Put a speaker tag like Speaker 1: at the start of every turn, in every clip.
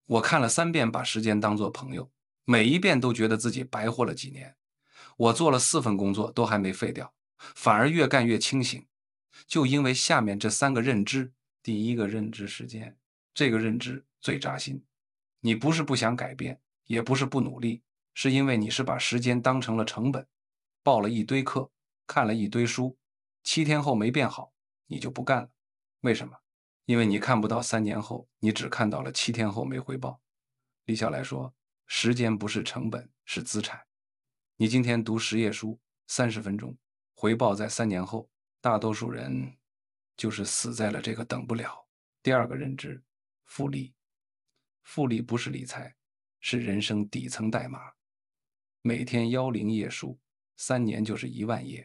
Speaker 1: 我看了3遍把时间当作朋友，每一遍都觉得自己白活了几年。我做了4份工作都还没废掉，反而越干越清醒。就因为下面这3个认知。第一个认知时间，这个认知最扎心。你不是不想改变，也不是不努力，是因为你是把时间当成了成本，报了一堆课，看了一堆书，7天后没变好，你就不干了。为什么？因为你看不到3年后，你只看到了7天后没回报。李笑来说，时间不是成本，是资产。你今天读10页书，30分钟，回报在3年后，大多数人就是死在了这个等不了。第二个认知，复利。复利不是理财，是人生底层代码。每天10页书，3年就是10000页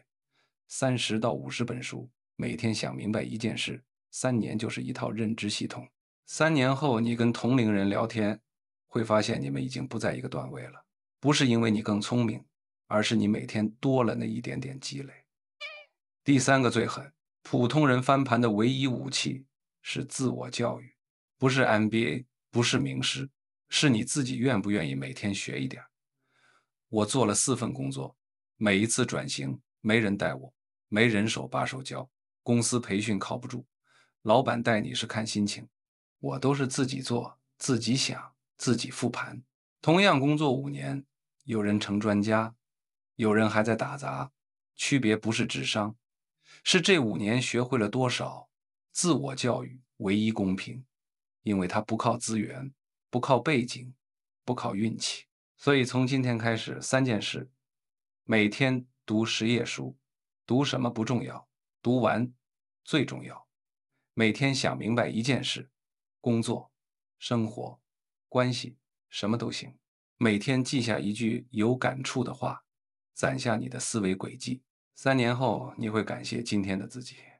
Speaker 1: ，30到50本书，每天想明白一件事，3年就是一套认知系统。3年后，你跟同龄人聊天，会发现你们已经不在一个段位了。不是因为你更聪明，而是你每天多了那一点点积累。第三个最狠，普通人翻盘的唯一武器是自我教育，不是 MBA，不是名师，是你自己愿不愿意每天学一点。我做了4份工作，每一次转型没人带我，没人手把手教，公司培训靠不住，老板带你是看心情，我都是自己做，自己想，自己复盘。同样工作5年，有人成专家，有人还在打杂，区别不是智商，是这5年学会了多少。自我教育唯一公平，因为它不靠资源，不靠背景，不靠运气。所以从今天开始，3件事：每天读10页书，读什么不重要，读完最重要。每天想明白一件事，工作、生活、关系，什么都行。每天记下一句有感触的话，攒下你的思维轨迹。3年后，你会感谢今天的自己。